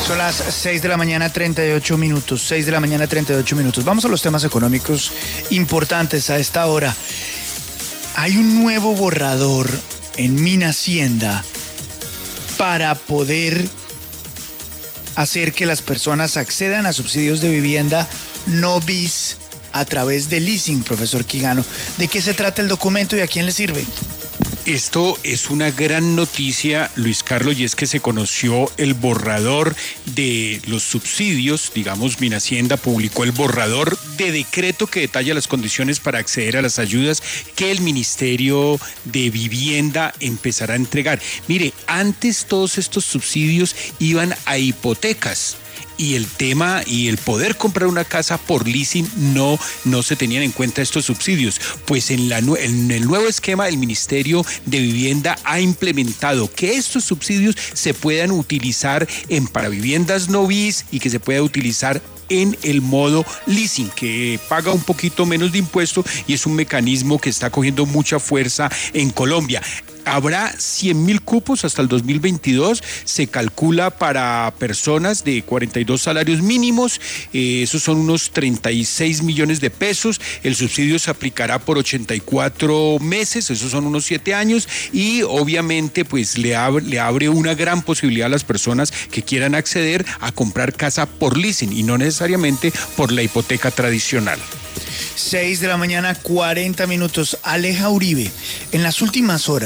Son las 6 de la mañana, 38 minutos. 6 de la mañana, 38 minutos. Vamos a los temas económicos importantes a esta hora. Hay un nuevo borrador en Minhacienda para poder hacer que las personas accedan a subsidios de vivienda no bis a través de leasing, profesor Quijano. ¿De qué se trata el documento y a quién le sirve? Esto es una gran noticia, Luis Carlos, y es que se conoció el borrador de los subsidios. Digamos, Minhacienda publicó el borrador de decreto que detalla las condiciones para acceder a las ayudas que el Ministerio de Vivienda empezará a entregar. Mire, antes todos estos subsidios iban a hipotecas. Y el tema y el poder comprar una casa por leasing no se tenían en cuenta estos subsidios. Pues en el nuevo esquema el Ministerio de Vivienda ha implementado que estos subsidios se puedan utilizar para viviendas no bis y que se pueda utilizar en el modo leasing, que paga un poquito menos de impuesto y es un mecanismo que está cogiendo mucha fuerza en Colombia. Habrá 100.000 cupos hasta el 2022, se calcula para personas de 42 salarios mínimos, esos son unos 36 millones de pesos, el subsidio se aplicará por 84 meses, esos son unos 7 años, y obviamente pues le abre una gran posibilidad a las personas que quieran acceder a comprar casa por leasing y no necesariamente por la hipoteca tradicional. 6 de la mañana, 40 minutos. Aleja Uribe, en las últimas horas